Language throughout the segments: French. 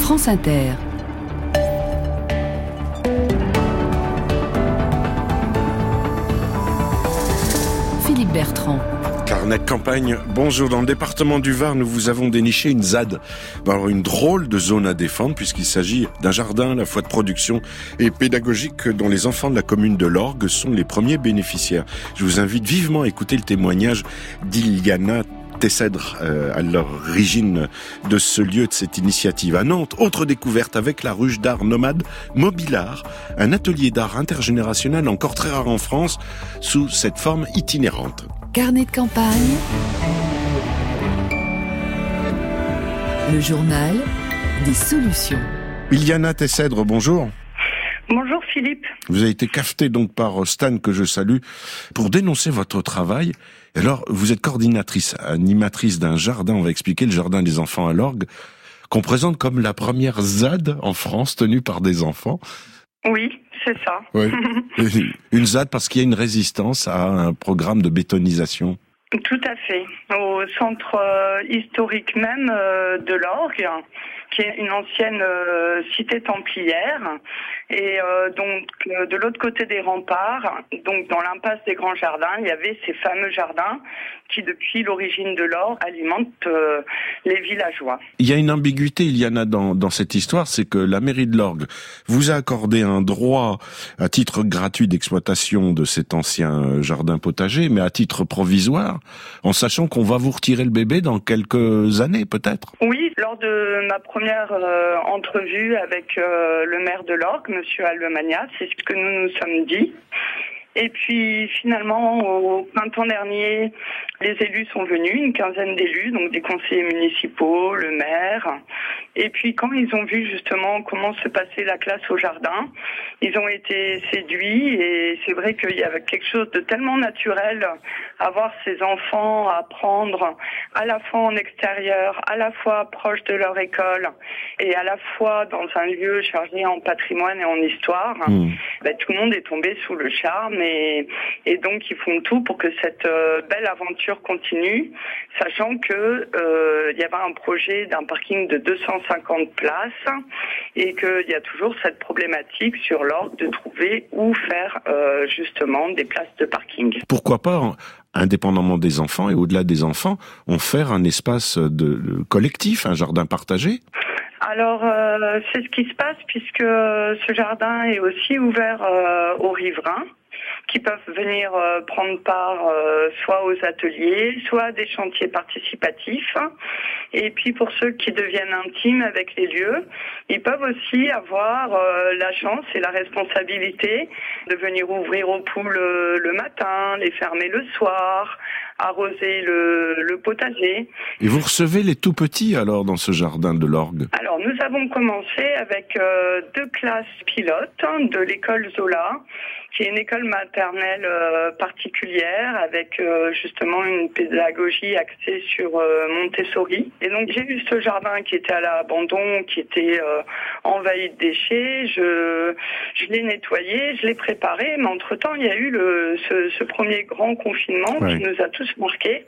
France Inter. Philippe Bertrand. Carnet de campagne, bonjour. Dans le département du Var, nous vous avons déniché une ZAD. Alors, une drôle de zone à défendre puisqu'il s'agit d'un jardin à la fois de production et pédagogique dont les enfants de la commune de l'Orgue sont les premiers bénéficiaires. Je vous invite vivement à écouter le témoignage d'Iliana Tessèdre à l'origine de ce lieu, de cette initiative. À Nantes, autre découverte avec la ruche d'art nomade Mobilart, un atelier d'art intergénérationnel encore très rare en France sous cette forme itinérante. Carnet de campagne, le journal des solutions. Iliana Tessèdre, bonjour. Bonjour Philippe. Vous avez été cafetée donc par Stan, que je salue, pour dénoncer votre travail. Alors, vous êtes coordinatrice, animatrice d'un jardin, on va expliquer, le jardin des enfants à l'Orgue, qu'on présente comme la première ZAD en France tenue par des enfants. Oui, c'est ça. Oui. Une ZAD parce qu'il y a une résistance à un programme de bétonisation. Tout à fait. Au centre historique même de l'Orgue, qui est une ancienne cité templière, et donc de l'autre côté des remparts, donc dans l'impasse des Grands Jardins, il y avait ces fameux jardins qui, depuis l'origine de l'Orgue, alimentent les villageois. Il y a une ambiguïté, Iliana, dans cette histoire, c'est que la mairie de l'Orgue vous a accordé un droit à titre gratuit d'exploitation de cet ancien jardin potager, mais à titre provisoire, en sachant qu'on va vous retirer le bébé dans quelques années, peut-être. Oui, lors de ma première entrevue avec le maire de l'Orgue, Monsieur Allemagna, c'est ce que nous nous sommes dit. Et puis finalement, au printemps dernier, les élus sont venus, une quinzaine d'élus, donc des conseillers municipaux, le maire. Et puis quand ils ont vu justement comment se passait la classe au jardin, ils ont été séduits. Et c'est vrai qu'il y avait quelque chose de tellement naturel à voir ces enfants apprendre à la fois en extérieur, à la fois proche de leur école et à la fois dans un lieu chargé en patrimoine et en histoire. Tout le monde est tombé sous le charme. Et donc ils font tout pour que cette belle aventure continue, sachant que il y avait un projet d'un parking de 250 places et qu'il y a toujours cette problématique sur l'Orgue de trouver où faire justement des places de parking. Pourquoi pas, indépendamment des enfants et au-delà des enfants, en faire un espace de collectif, un jardin partagé ? Alors, c'est ce qui se passe puisque ce jardin est aussi ouvert aux riverains, qui peuvent venir prendre part soit aux ateliers, soit à des chantiers participatifs. Et puis pour ceux qui deviennent intimes avec les lieux, ils peuvent aussi avoir la chance et la responsabilité de venir ouvrir aux poules le matin, les fermer le soir, arroser le potager. Et vous recevez les tout petits alors dans ce jardin de l'Orgue ? Alors nous avons commencé avec 2 classes pilotes de l'école Zola, qui est une école maternelle particulière avec justement une pédagogie axée sur Montessori. Et donc j'ai eu ce jardin qui était à l'abandon, qui était envahi de déchets. Je l'ai nettoyé, je l'ai préparé, mais entre-temps il y a eu ce premier grand confinement qui nous a tous marqués.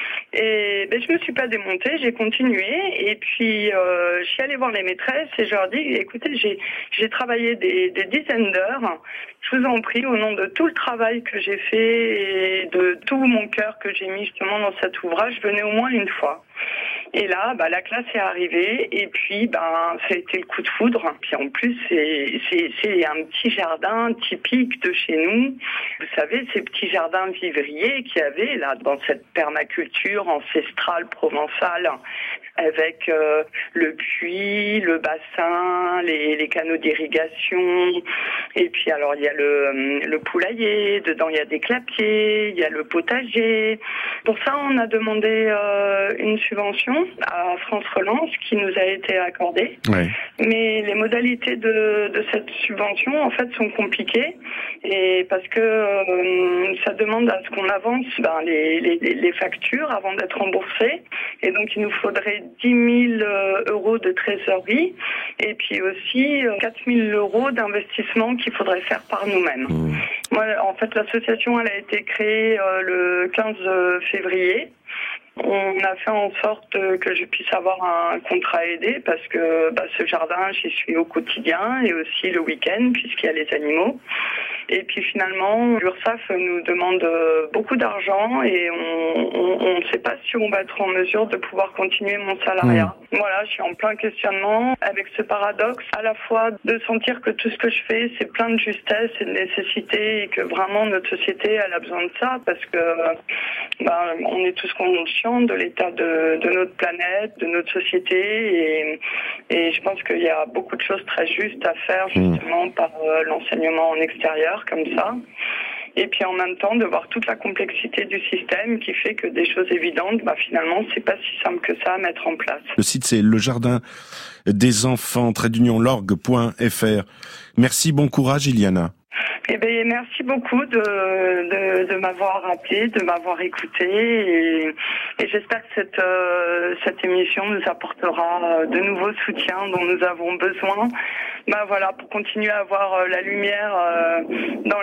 Et je me suis pas démontée, j'ai continué et puis je suis allée voir les maîtresses et je leur dis écoutez, j'ai travaillé des dizaines d'heures. Je vous en prie, au nom de tout le travail que j'ai fait et de tout mon cœur que j'ai mis justement dans cet ouvrage, venez au moins une fois. Et là, la classe est arrivée et puis ça a été le coup de foudre. Puis en plus, c'est un petit jardin typique de chez nous. Vous savez, ces petits jardins vivriers qu'il y avait là dans cette permaculture ancestrale provençale, avec le puits, le bassin, les canaux d'irrigation. Et puis alors il y a le poulailler, dedans il y a des clapiers, il y a le potager. Pour ça, on a demandé une subvention à France Relance qui nous a été accordée. Ouais. Mais les modalités de cette subvention en fait sont compliquées et parce que ça demande à ce qu'on avance les factures avant d'être remboursées et donc il nous faudrait 10 000 euros de trésorerie et puis aussi 4 000 euros d'investissement qu'il faudrait faire par nous-mêmes. Moi, en fait, l'association elle a été créée le 15 février. On a fait en sorte que je puisse avoir un contrat aidé parce que ce jardin, j'y suis au quotidien et aussi le week-end puisqu'il y a les animaux. Et puis finalement, l'URSSAF nous demande beaucoup d'argent et on ne sait pas si on va être en mesure de pouvoir continuer mon salariat. Voilà, je suis en plein questionnement avec ce paradoxe à la fois de sentir que tout ce que je fais, c'est plein de justesse et de nécessité et que vraiment notre société, elle a besoin de ça parce que on est tous conscients de l'état de notre planète, de notre société et je pense qu'il y a beaucoup de choses très justes à faire justement par l'enseignement en extérieur comme ça. Et puis en même temps de voir toute la complexité du système qui fait que des choses évidentes, finalement, c'est pas si simple que ça à mettre en place. Le site, c'est le jardin des enfants, _lorg.fr. Merci, bon courage, Iliana. Merci beaucoup de m'avoir appelé, de m'avoir écouté et j'espère que cette émission nous apportera de nouveaux soutiens dont nous avons besoin. Pour continuer à avoir la lumière dans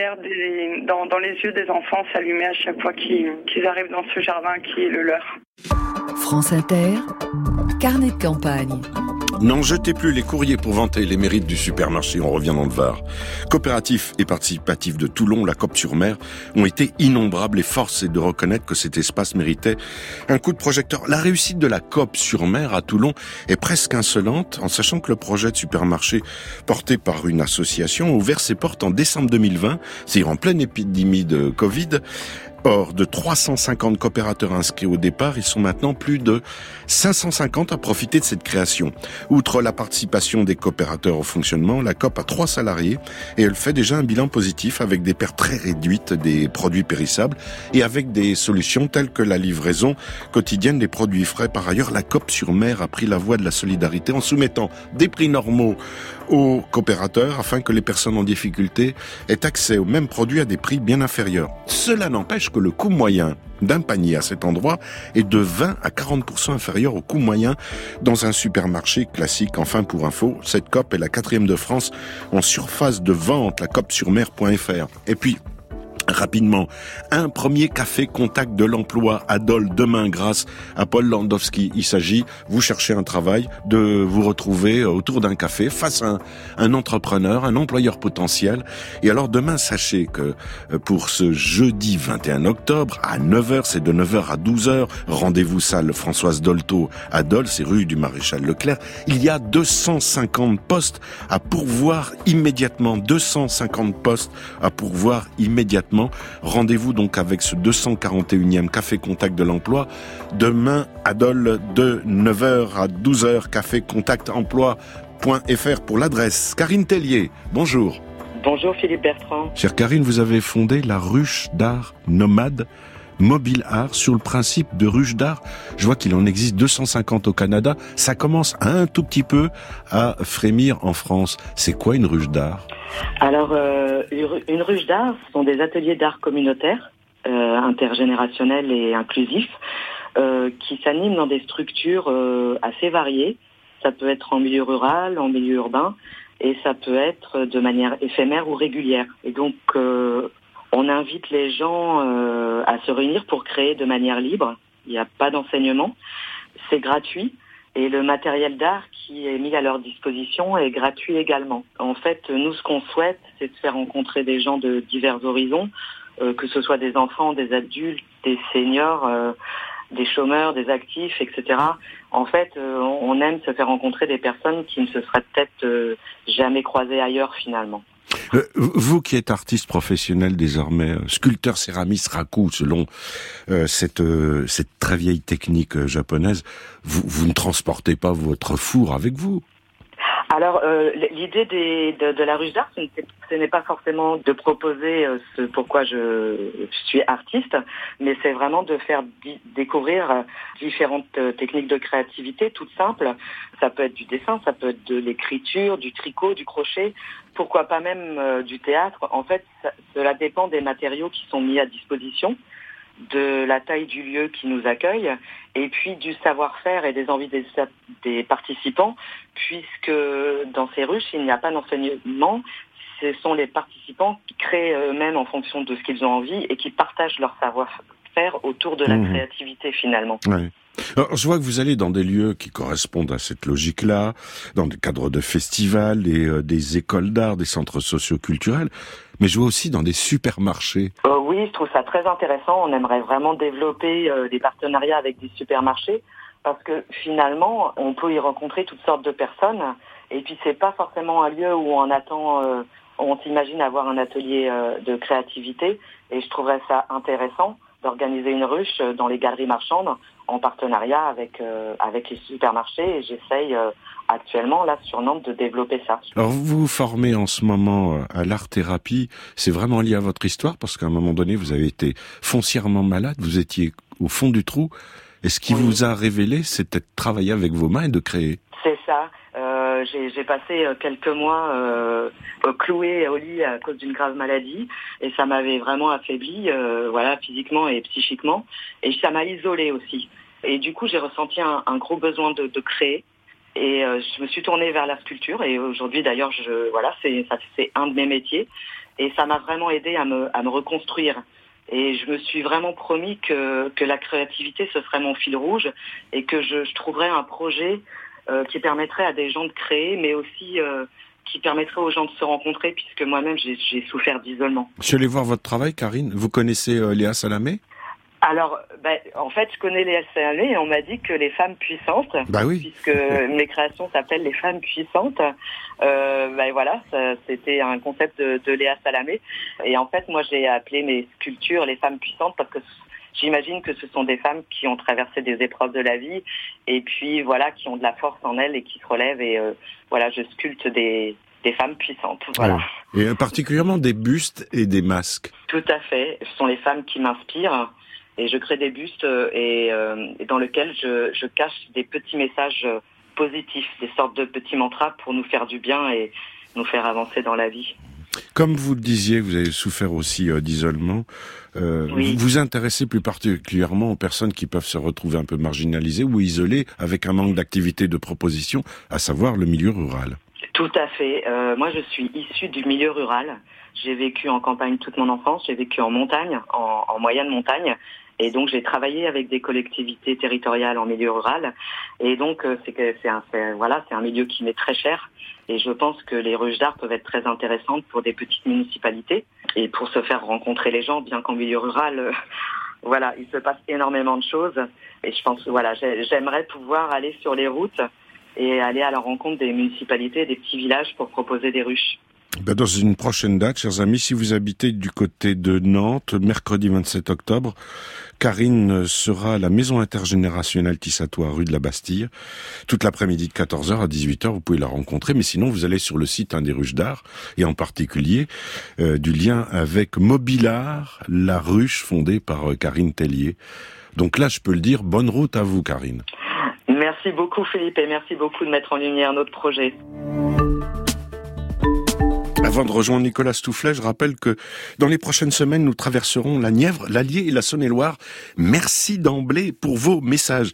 les yeux des enfants s'allumer à chaque fois qu'ils arrivent dans ce jardin qui est le leur. France Inter, carnet de campagne. N'en jetez plus les courriers pour vanter les mérites du supermarché, on revient dans le Var. Coopératif et participatif de Toulon, la COP-sur-Mer, ont été innombrables et force est de reconnaître que cet espace méritait un coup de projecteur. La réussite de la COP-sur-Mer à Toulon est presque insolente, en sachant que le projet de supermarché porté par une association a ouvert ses portes en décembre 2020, c'est-à-dire en pleine épidémie de Covid. Or, de 350 coopérateurs inscrits au départ, ils sont maintenant plus de 550 à profiter de cette création. Outre la participation des coopérateurs au fonctionnement, la COP a 3 salariés et elle fait déjà un bilan positif avec des pertes très réduites des produits périssables et avec des solutions telles que la livraison quotidienne des produits frais. Par ailleurs, la COP-sur-Mer a pris la voie de la solidarité en soumettant des prix normaux aux coopérateurs afin que les personnes en difficulté aient accès aux mêmes produits à des prix bien inférieurs. Cela n'empêche que le coût moyen d'un panier à cet endroit est de 20 à 40% inférieur au coût moyen dans un supermarché classique. Enfin, pour info, cette COP est la 4e de France en surface de vente, la COP-sur-Mer.fr. Et puis, rapidement, un premier café contact de l'emploi à Dole demain grâce à Paul Landowski. Il s'agit, vous cherchez un travail, de vous retrouver autour d'un café face à un entrepreneur, un employeur potentiel. Et alors demain, sachez que pour ce jeudi 21 octobre à 9h, c'est de 9h à 12h, rendez-vous salle Françoise Dolto à Dole, c'est rue du Maréchal Leclerc. Il y a 250 postes à pourvoir immédiatement. 250 postes à pourvoir immédiatement. Rendez-vous donc avec ce 241e Café Contact de l'Emploi demain à Dole de 9h à 12h, Café Contact Emploi.fr pour l'adresse. Karine Tellier, bonjour. Bonjour Philippe Bertrand. Chère Karine, vous avez fondé la ruche d'art nomade Mobile Art sur le principe de ruche d'art. Je vois qu'il en existe 250 au Canada. Ça commence un tout petit peu à frémir en France. C'est quoi une ruche d'art ? Alors, une ruche d'art, ce sont des ateliers d'art communautaires, intergénérationnels et inclusifs, qui s'animent dans des structures assez variées. Ça peut être en milieu rural, en milieu urbain, et ça peut être de manière éphémère ou régulière. Et donc, on invite les gens à se réunir pour créer de manière libre. Il n'y a pas d'enseignement. C'est gratuit. Et le matériel d'art qui est mis à leur disposition est gratuit également. En fait, nous, ce qu'on souhaite, c'est de faire rencontrer des gens de divers horizons, que ce soit des enfants, des adultes, des seniors, des chômeurs, des actifs, etc. En fait, on aime se faire rencontrer des personnes qui ne se seraient peut-être jamais croisées ailleurs, finalement. Vous qui êtes artiste professionnel désormais, sculpteur céramiste raku, selon cette très vieille technique japonaise, vous ne transportez pas votre four avec vous? Alors, l'idée de la ruche d'art, ce n'est pas forcément de proposer ce pourquoi je suis artiste, mais c'est vraiment de faire découvrir différentes techniques de créativité toutes simples. Ça peut être du dessin, ça peut être de l'écriture, du tricot, du crochet, pourquoi pas même du théâtre. En fait, cela dépend des matériaux qui sont mis à disposition, de la taille du lieu qui nous accueille et puis du savoir-faire et des envies des participants, puisque dans ces ruches, il n'y a pas d'enseignement. Ce sont les participants qui créent eux-mêmes en fonction de ce qu'ils ont envie et qui partagent leur faire autour de la créativité finalement. Ouais. Alors, je vois que vous allez dans des lieux qui correspondent à cette logique-là, dans le cadre de festivals, des écoles d'art, des centres socio-culturels, mais je vois aussi dans des supermarchés. Oui, je trouve ça très intéressant. On aimerait vraiment développer des partenariats avec des supermarchés parce que finalement, on peut y rencontrer toutes sortes de personnes et puis c'est pas forcément un lieu où on s'imagine avoir un atelier de créativité et je trouverais ça intéressant d'organiser une ruche dans les galeries marchandes en partenariat avec les supermarchés et j'essaye actuellement là sur Nantes de développer ça. Alors vous vous formez en ce moment à l'art-thérapie, c'est vraiment lié à votre histoire parce qu'à un moment donné vous avez été foncièrement malade, vous étiez au fond du trou et ce qui vous a révélé c'était de travailler avec vos mains et de créer. C'est ça. J'ai passé quelques mois clouée au lit à cause d'une grave maladie et ça m'avait vraiment affaibli, physiquement et psychiquement et ça m'a isolée aussi. Et du coup, j'ai ressenti un gros besoin de créer et je me suis tournée vers la sculpture et aujourd'hui d'ailleurs, c'est un de mes métiers et ça m'a vraiment aidée à me reconstruire. Et je me suis vraiment promis que la créativité ce serait mon fil rouge et que je trouverais un projet qui permettrait à des gens de créer, mais aussi qui permettrait aux gens de se rencontrer, puisque moi-même, j'ai souffert d'isolement. Je suis allé voir votre travail, Karine. Vous connaissez Léa Salamé ? Alors, en fait, je connais Léa Salamé et on m'a dit que les femmes puissantes, puisque mes créations s'appellent les femmes puissantes, c'était un concept de Léa Salamé. Et en fait, moi, j'ai appelé mes sculptures les femmes puissantes parce que j'imagine que ce sont des femmes qui ont traversé des épreuves de la vie et puis qui ont de la force en elles et qui se relèvent et je sculpte des femmes puissantes. Voilà. Ouais. Et particulièrement des bustes et des masques. Tout à fait. Ce sont les femmes qui m'inspirent et je crée des bustes et dans lesquels je cache des petits messages positifs, des sortes de petits mantras pour nous faire du bien et nous faire avancer dans la vie. Comme vous le disiez, vous avez souffert aussi d'isolement. Oui. Vous vous intéressez plus particulièrement aux personnes qui peuvent se retrouver un peu marginalisées ou isolées avec un manque d'activité de proposition, à savoir le milieu rural. Tout à fait. Moi, je suis issue du milieu rural. J'ai vécu en campagne toute mon enfance. J'ai vécu en montagne, en moyenne montagne. Et donc, j'ai travaillé avec des collectivités territoriales en milieu rural. Et donc, c'est un milieu qui m'est très cher. Et je pense que les ruches d'art peuvent être très intéressantes pour des petites municipalités et pour se faire rencontrer les gens, bien qu'en milieu rural, il se passe énormément de choses. Et je pense, j'aimerais pouvoir aller sur les routes et aller à la rencontre des municipalités et des petits villages pour proposer des ruches. Dans une prochaine date, chers amis, si vous habitez du côté de Nantes, mercredi 27 octobre, Karine sera à la Maison intergénérationnelle Tissatois, rue de la Bastille, toute l'après-midi de 14h à 18h, vous pouvez la rencontrer, mais sinon vous allez sur le site des ruches d'art, et en particulier du lien avec Mobilart, la ruche fondée par Karine Tellier. Donc là, je peux le dire, bonne route à vous, Karine. Merci beaucoup, Philippe, et merci beaucoup de mettre en lumière notre projet. Avant de rejoindre Nicolas Stoufflet, je rappelle que dans les prochaines semaines, nous traverserons la Nièvre, l'Allier et la Saône-et-Loire. Merci d'emblée pour vos messages.